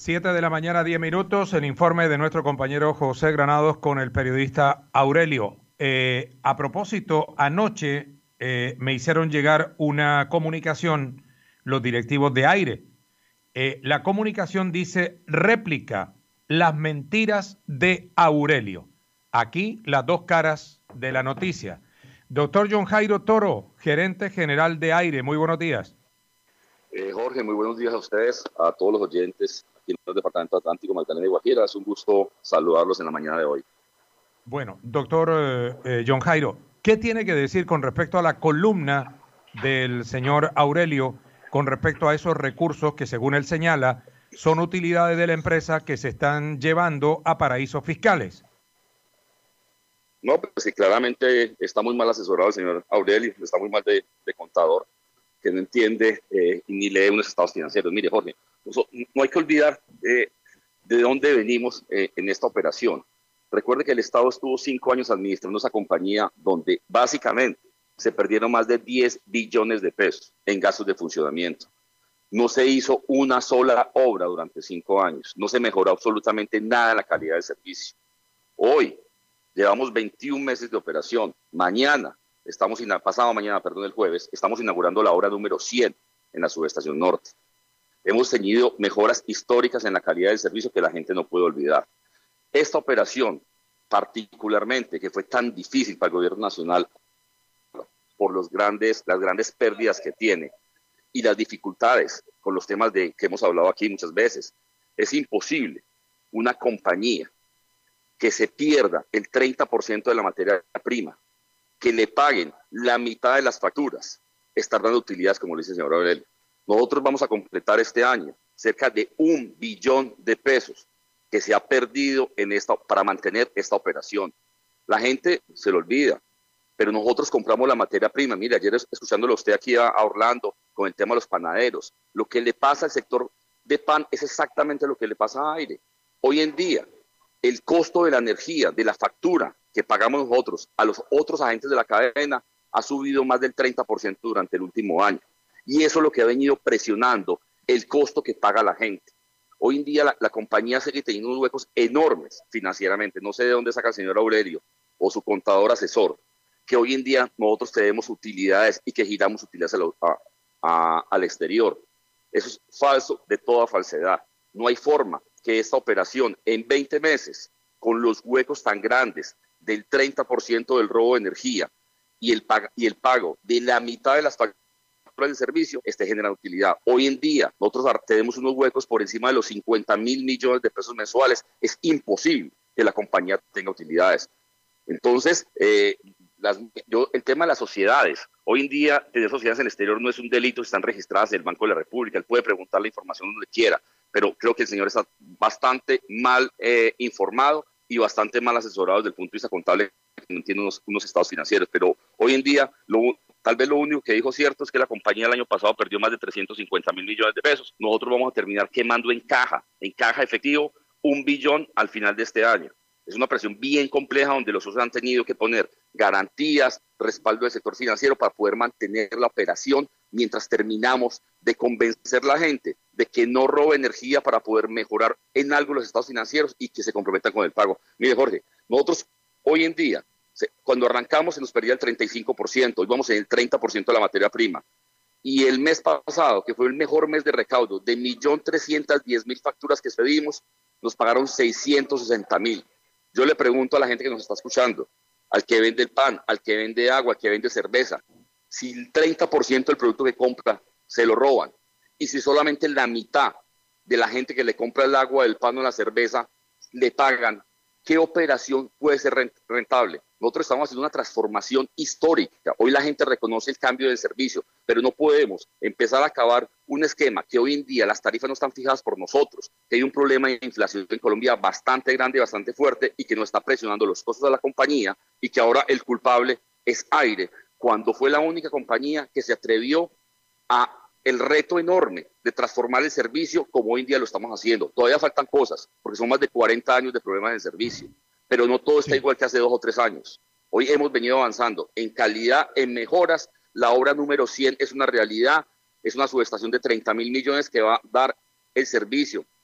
7 de la mañana, 10 minutos, el informe de nuestro compañero José Granados con el periodista Aurelio. A propósito, anoche me hicieron llegar una comunicación los directivos de Aire. La comunicación dice réplica las mentiras de Aurelio. Aquí las dos caras de la noticia. Doctor John Jairo Toro, gerente general de Aire, muy buenos días. Jorge, muy buenos días a ustedes, a todos los oyentes aquí en el Departamento Atlántico, Magdalena y Guajira. Es un gusto saludarlos en la mañana de hoy. Bueno, doctor John Jairo, ¿qué tiene que decir con respecto a la columna del señor Aurelio con respecto a esos recursos que, según él señala, son utilidades de la empresa que se están llevando a paraísos fiscales? No, pues sí, claramente está muy mal asesorado el señor Aurelio, está muy mal de contador, que no entiende ni lee unos estados financieros. Mire, Jorge, no hay que olvidar de dónde venimos en esta operación. Recuerde que el Estado estuvo 5 años administrando esa compañía donde básicamente se perdieron más de 10 billones de pesos en gastos de funcionamiento. No se hizo una sola obra durante 5 años, no se mejoró absolutamente nada en la calidad del servicio. Hoy llevamos 21 meses de operación. Pasado mañana, perdón, el jueves, estamos inaugurando la obra número 100 en la subestación norte. Hemos tenido mejoras históricas en la calidad del servicio que la gente no puede olvidar. Esta operación, particularmente, que fue tan difícil para el gobierno nacional por las grandes pérdidas que tiene y las dificultades con los temas que hemos hablado aquí muchas veces, es imposible una compañía que se pierda el 30% de la materia prima, que le paguen la mitad de las facturas, estar dando utilidades, como le dice el señor Aurelio. Nosotros vamos a completar este año cerca de 1 billón de pesos que se ha perdido para mantener esta operación. La gente se lo olvida, pero nosotros compramos la materia prima. Mire, ayer escuchándolo usted aquí a Orlando con el tema de los panaderos, lo que le pasa al sector de pan es exactamente lo que le pasa a Aire. Hoy en día, el costo de la energía, de la factura que pagamos nosotros a los otros agentes de la cadena ha subido más del 30% durante el último año. Y eso es lo que ha venido presionando el costo que paga la gente. Hoy en día la compañía sigue teniendo unos huecos enormes financieramente. No sé de dónde saca el señor Aurelio o su contador asesor, que hoy en día nosotros tenemos utilidades y que giramos utilidades al exterior. Eso es falso de toda falsedad. No hay forma que esta operación en 20 meses, con los huecos tan grandes del 30% del robo de energía y el pago de la mitad de las facturas del servicio, esté generando utilidad. Hoy en día nosotros tenemos unos huecos por encima de los 50.000 millones de pesos mensuales. Es imposible que la compañía tenga utilidades. Entonces, el tema de las sociedades, hoy en día tener sociedades en el exterior no es un delito, están registradas en el Banco de la República, él puede preguntar la información donde quiera, pero creo que el señor está bastante mal informado y bastante mal asesorado desde el punto de vista contable, que no entiende unos estados financieros. Pero hoy en día tal vez lo único que dijo cierto es que la compañía el año pasado perdió más de 350.000 millones de pesos. Nosotros vamos a terminar quemando en caja efectivo, 1 billón al final de este año. Es una operación bien compleja donde los socios han tenido que poner garantías, respaldo del sector financiero para poder mantener la operación mientras terminamos de convencer a la gente de que no robe energía para poder mejorar en algo los estados financieros y que se comprometan con el pago. Mire, Jorge, nosotros hoy en día, cuando arrancamos se nos perdía el 35%, hoy vamos en el 30% de la materia prima. Y el mes pasado, que fue el mejor mes de recaudo, de 1.310.000 facturas que expedimos, nos pagaron 660.000. Yo le pregunto a la gente que nos está escuchando, al que vende el pan, al que vende agua, al que vende cerveza, si el 30% del producto que compra se lo roban y si solamente la mitad de la gente que le compra el agua, el pan o la cerveza le pagan, ¿qué operación puede ser rentable? Nosotros estamos haciendo una transformación histórica. Hoy la gente reconoce el cambio del servicio, pero no podemos empezar a acabar un esquema que hoy en día las tarifas no están fijadas por nosotros, que hay un problema de inflación en Colombia bastante grande, bastante fuerte y que nos está presionando los costos de la compañía y que ahora el culpable es Aire, cuando fue la única compañía que se atrevió a el reto enorme de transformar el servicio como hoy en día lo estamos haciendo. Todavía faltan cosas, porque son más de 40 años de problemas en el servicio, pero no todo está igual que hace 2 o 3 años. Hoy hemos venido avanzando en calidad, en mejoras. La obra número 100 es una realidad, es una subestación de 30.000 millones que va a dar el servicio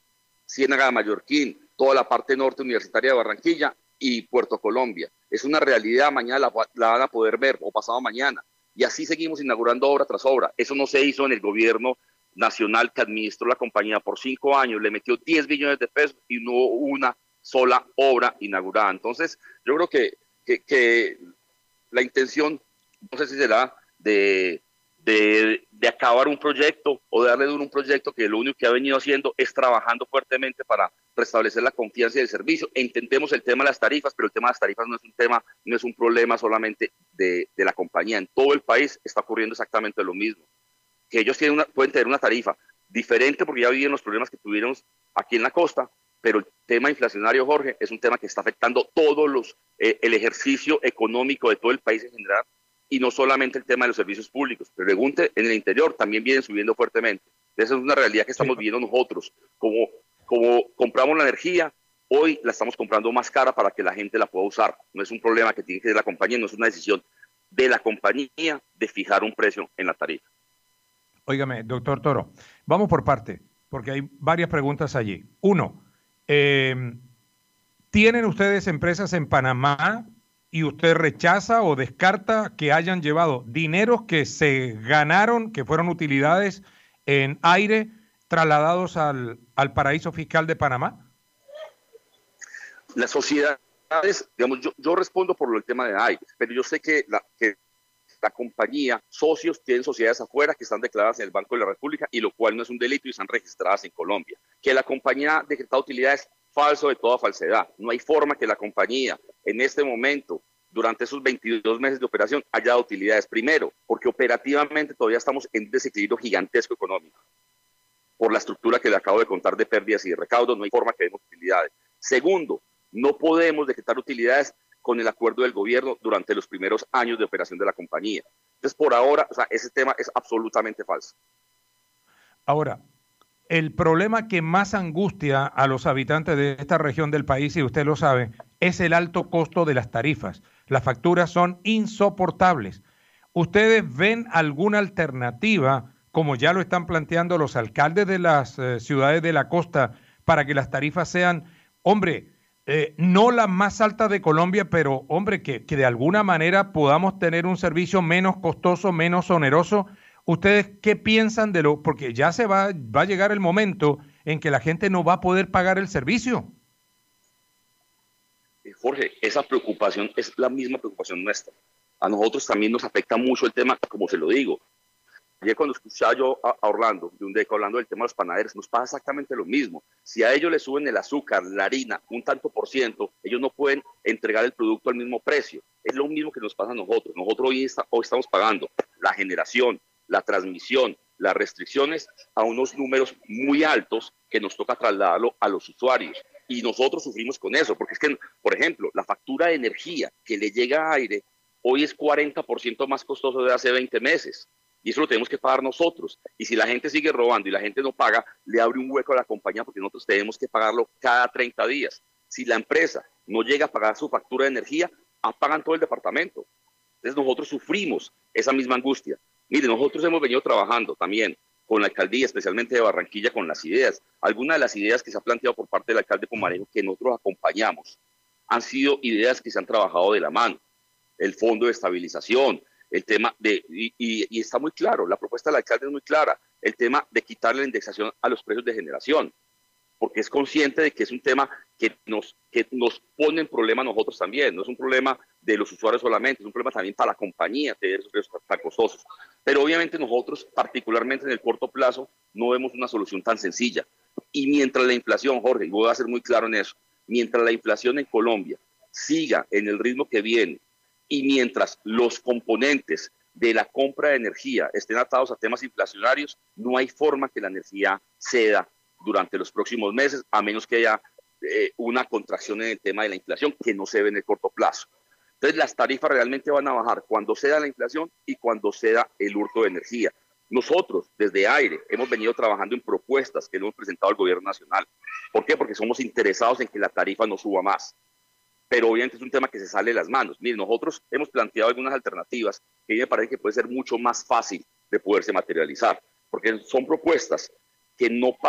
Ciénaga de Mallorquín, toda la parte norte universitaria de Barranquilla y Puerto Colombia. Es una realidad, mañana la van a poder ver o pasado mañana. Y así seguimos inaugurando obra tras obra. Eso no se hizo en el gobierno nacional que administró la compañía por 5 años, le metió 10 billones de pesos y no hubo una sola obra inaugurada. Entonces, yo creo que la intención, no sé si será de acabar un proyecto o de darle duro un proyecto que lo único que ha venido haciendo es trabajando fuertemente para restablecer la confianza y el servicio. Entendemos el tema de las tarifas, pero el tema de las tarifas no es un problema solamente de la compañía. En todo el país está ocurriendo exactamente lo mismo. Que ellos pueden tener una tarifa diferente porque ya viven los problemas que tuvimos aquí en la costa, pero el tema inflacionario, Jorge, es un tema que está afectando el ejercicio económico de todo el país en general, y no solamente el tema de los servicios públicos. Pregunte, en el interior también vienen subiendo fuertemente. Esa es una realidad que estamos viviendo nosotros. Como compramos la energía, hoy la estamos comprando más cara para que la gente la pueda usar. No es un problema que tiene que ser la compañía, no es una decisión de la compañía de fijar un precio en la tarifa. Óigame, doctor Toro, vamos por parte, porque hay varias preguntas allí. Uno, ¿tienen ustedes empresas en Panamá y usted rechaza o descarta que hayan llevado dineros que se ganaron, que fueron utilidades en aire, trasladados al paraíso fiscal de Panamá? Las sociedades, digamos, yo respondo por el tema de aire, pero yo sé que la compañía, socios tienen sociedades afuera que están declaradas en el Banco de la República, y lo cual no es un delito y están registradas en Colombia. Que la compañía decretado utilidades, falso de toda falsedad. No hay forma que la compañía en este momento, durante esos 22 meses de operación, haya dado utilidades. Primero, porque operativamente todavía estamos en desequilibrio gigantesco económico. Por la estructura que le acabo de contar de pérdidas y de recaudos, no hay forma que demos utilidades. Segundo, no podemos decretar utilidades con el acuerdo del gobierno durante los primeros años de operación de la compañía. Entonces, por ahora, ese tema es absolutamente falso. Ahora, el problema que más angustia a los habitantes de esta región del país, y usted lo sabe, es el alto costo de las tarifas. Las facturas son insoportables. ¿Ustedes ven alguna alternativa, como ya lo están planteando los alcaldes de las ciudades de la costa, para que las tarifas sean, hombre, no la más alta de Colombia, pero hombre, que de alguna manera podamos tener un servicio menos costoso, menos oneroso? ¿Ustedes qué piensan de lo? Porque ya va a llegar el momento en que la gente no va a poder pagar el servicio. Jorge, esa preocupación es la misma preocupación nuestra. A nosotros también nos afecta mucho el tema, como se lo digo. Ayer cuando escuchaba yo a Orlando, de un deco, hablando del tema de los panaderos, nos pasa exactamente lo mismo. Si a ellos les suben el azúcar, la harina, un tanto por ciento, ellos no pueden entregar el producto al mismo precio. Es lo mismo que nos pasa a nosotros. Nosotros hoy estamos pagando la generación, la transmisión, las restricciones a unos números muy altos que nos toca trasladarlo a los usuarios. Y nosotros sufrimos con eso, porque es que, por ejemplo, la factura de energía que le llega a aire hoy es 40% más costoso de hace 20 meses. Y eso lo tenemos que pagar nosotros. Y si la gente sigue robando y la gente no paga, le abre un hueco a la compañía, porque nosotros tenemos que pagarlo cada 30 días. Si la empresa no llega a pagar su factura de energía, apagan todo el departamento. Entonces nosotros sufrimos esa misma angustia. Mire, nosotros hemos venido trabajando también con la alcaldía, especialmente de Barranquilla, con las ideas. Algunas de las ideas que se han planteado por parte del alcalde Pumarejo, que nosotros acompañamos, han sido ideas que se han trabajado de la mano. El fondo de estabilización, el tema y está muy claro, la propuesta del alcalde es muy clara, el tema de quitarle la indexación a los precios de generación, porque es consciente de que es un tema que nos pone en problema a nosotros también. No es un problema de los usuarios solamente, es un problema también para la compañía tener esos precios tan costosos. Pero obviamente nosotros, particularmente en el corto plazo, no vemos una solución tan sencilla. Y mientras la inflación, Jorge, y voy a ser muy claro en eso, mientras la inflación en Colombia siga en el ritmo que viene, y mientras los componentes de la compra de energía estén atados a temas inflacionarios, no hay forma que la energía ceda durante los próximos meses, a menos que haya una contracción en el tema de la inflación, que no se ve en el corto plazo. Entonces las tarifas realmente van a bajar cuando ceda la inflación y cuando ceda el hurto de energía. Nosotros, desde Aire, hemos venido trabajando en propuestas que le hemos presentado al gobierno nacional. ¿Por qué? Porque somos interesados en que la tarifa no suba más. Pero obviamente es un tema que se sale de las manos. Miren, nosotros hemos planteado algunas alternativas que a mí me parece que puede ser mucho más fácil de poderse materializar, porque son propuestas que no pasan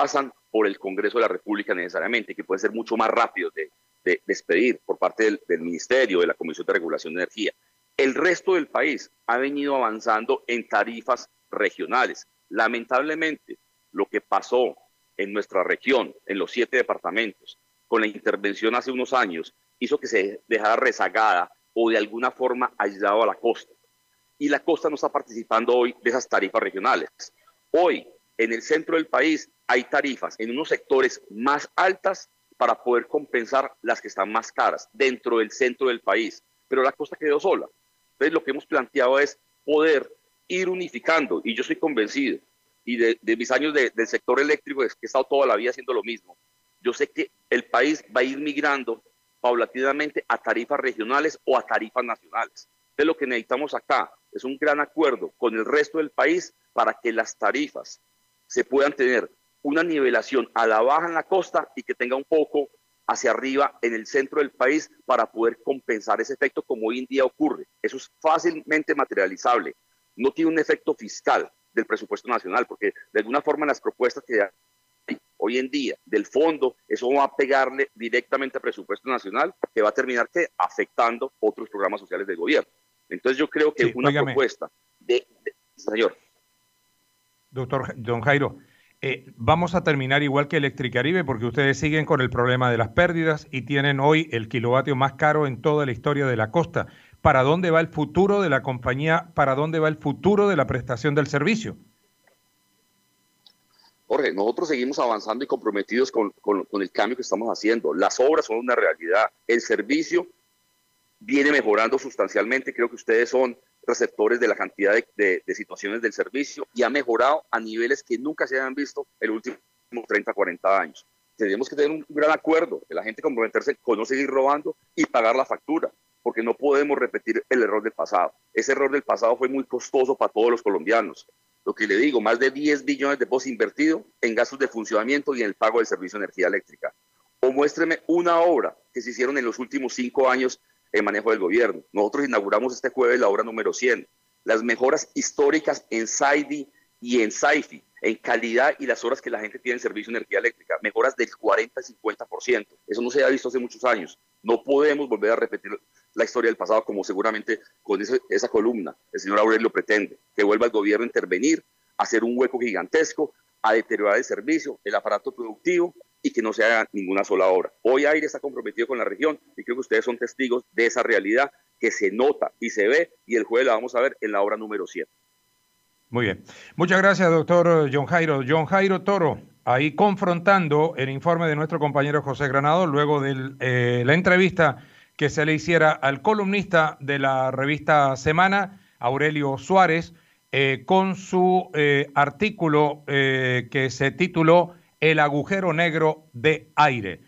por el Congreso de la República necesariamente, que puede ser mucho más rápido de expedir por parte del Ministerio, de la Comisión de Regulación de Energía. El resto del país ha venido avanzando en tarifas regionales. Lamentablemente, lo que pasó en nuestra región, en los 7 departamentos, con la intervención hace unos años, hizo que se dejara rezagada o de alguna forma aislado a la costa. Y la costa no está participando hoy de esas tarifas regionales. Hoy, en el centro del país, hay tarifas en unos sectores más altas para poder compensar las que están más caras dentro del centro del país. Pero la costa quedó sola. Entonces, lo que hemos planteado es poder ir unificando, y yo soy convencido, y de mis años del sector eléctrico, es que he estado toda la vida haciendo lo mismo. Yo sé que el país va a ir migrando paulatinamente a tarifas regionales o a tarifas nacionales. Entonces, lo que necesitamos acá es un gran acuerdo con el resto del país para que las tarifas se puedan tener una nivelación a la baja en la costa y que tenga un poco hacia arriba en el centro del país para poder compensar ese efecto como hoy en día ocurre. Eso es fácilmente materializable. No tiene un efecto fiscal del presupuesto nacional, porque de alguna forma en las propuestas que hay hoy en día del fondo, eso va a pegarle directamente al presupuesto nacional, que va a terminar afectando otros programas sociales del gobierno. Entonces yo creo que sí, una propuesta señor. Doctor Don Jairo, vamos a terminar igual que Electricaribe, porque ustedes siguen con el problema de las pérdidas y tienen hoy el kilovatio más caro en toda la historia de la costa. ¿Para dónde va el futuro de la compañía? ¿Para dónde va el futuro de la prestación del servicio? Jorge, nosotros seguimos avanzando y comprometidos con el cambio que estamos haciendo. Las obras son una realidad. El servicio viene mejorando sustancialmente. Creo que ustedes son receptores de la cantidad de situaciones del servicio y ha mejorado a niveles que nunca se habían visto en los últimos 30, 40 años. Tenemos que tener un gran acuerdo, que la gente comprometerse con no seguir robando y pagar la factura, porque no podemos repetir el error del pasado. Ese error del pasado fue muy costoso para todos los colombianos. Lo que le digo, más de 10 billones de pesos invertidos en gastos de funcionamiento y en el pago del servicio de energía eléctrica. O muéstreme una obra que se hicieron en los últimos 5 años en manejo del gobierno. Nosotros inauguramos este jueves la obra número 100. Las mejoras históricas en SAIDI y en SAIFI, en calidad y las horas que la gente tiene en servicio de energía eléctrica. Mejoras del 40 al 50%. Eso no se ha visto hace muchos años. No podemos volver a repetir la historia del pasado como seguramente con esa columna el señor Aurelio pretende. Que vuelva el gobierno a intervenir, a hacer un hueco gigantesco, a deteriorar el servicio, el aparato productivo y que no se haga ninguna sola obra. Hoy AIRE está comprometido con la región y creo que ustedes son testigos de esa realidad que se nota y se ve y el jueves la vamos a ver en la obra número 100. Muy bien. Muchas gracias, doctor John Jairo. John Jairo Toro, ahí confrontando el informe de nuestro compañero José Granado luego de la entrevista que se le hiciera al columnista de la revista Semana, Aurelio Suárez, con su artículo que se tituló El agujero negro de AIRE.